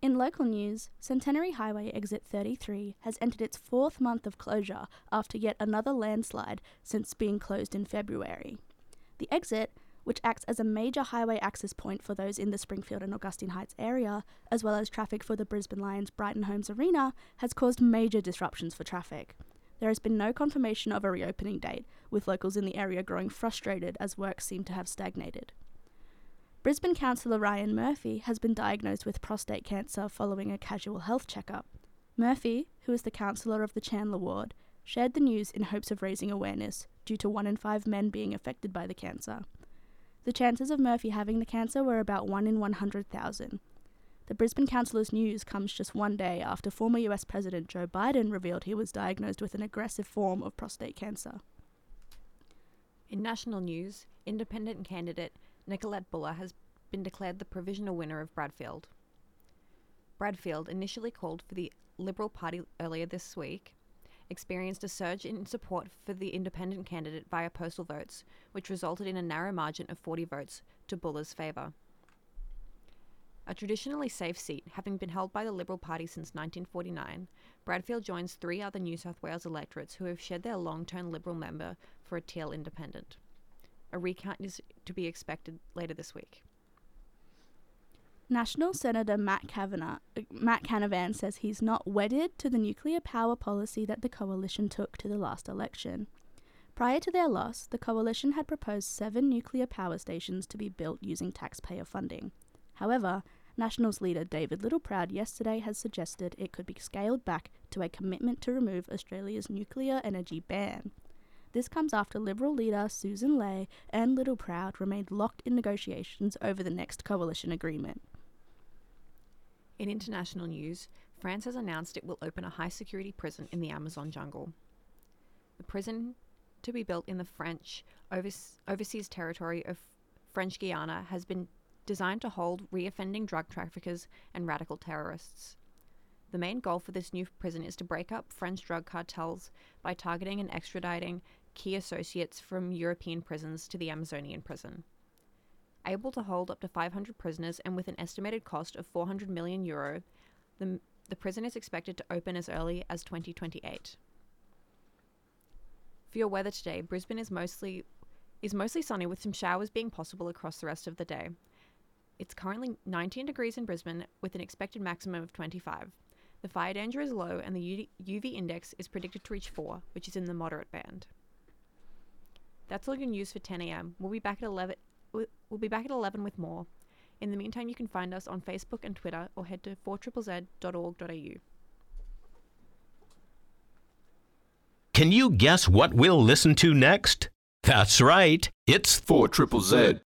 In local news, Centenary Highway Exit 33 has entered its 4th month of closure after yet another landslide since being closed in February. The exit, which acts as a major highway access point for those in the Springfield and Augustine Heights area, as well as traffic for the Brisbane Lions Brighton Homes Arena, has caused major disruptions for traffic. There has been no confirmation of a reopening date, with locals in the area growing frustrated as work seemed to have stagnated. Brisbane councillor Ryan Murphy has been diagnosed with prostate cancer following a casual health checkup. Murphy, who is the councillor of the Chandler ward, shared the news in hopes of raising awareness due to 1 in 5 men being affected by the cancer. The chances of Murphy having the cancer were about 1 in 100,000. The Brisbane councillor's news comes just one day after former US President Joe Biden revealed he was diagnosed with an aggressive form of prostate cancer. In national news, independent candidate Nicolette Buller has been declared the provisional winner of Bradfield. Bradfield, initially called for the Liberal Party earlier this week, experienced a surge in support for the independent candidate via postal votes, which resulted in a narrow margin of 40 votes to Buller's favour. A traditionally safe seat, having been held by the Liberal Party since 1949, Bradfield joins 3 other New South Wales electorates who have shed their long-term Liberal member for a Teal independent. A recount is to be expected later this week. National Senator Matt Canavan says he's not wedded to the nuclear power policy that the Coalition took to the last election. Prior to their loss, the Coalition had proposed 7 nuclear power stations to be built using taxpayer funding. However, Nationals leader David Littleproud yesterday has suggested it could be scaled back to a commitment to remove Australia's nuclear energy ban. This comes after Liberal leader Susan Ley and Littleproud remained locked in negotiations over the next coalition agreement. In international news, France has announced it will open a high-security prison in the Amazon jungle. The prison, to be built in the French overseas territory of French Guiana, has been designed to hold reoffending drug traffickers and radical terrorists. The main goal for this new prison is to break up French drug cartels by targeting and extraditing key associates from European prisons to the Amazonian prison. Able to hold up to 500 prisoners and with an estimated cost of €400 million, the prison is expected to open as early as 2028. For your weather today, Brisbane is mostly sunny with some showers being possible across the rest of the day. It's currently 19 degrees in Brisbane with an expected maximum of 25. The fire danger is low and the UV index is predicted to reach 4, which is in the moderate band. That's all your news for 10 a.m. We'll be back at 11 with more. In the meantime, you can find us on Facebook and Twitter or head to 4ZZZ.org.au. Can you guess what we'll listen to next? That's right, it's 4ZZZ.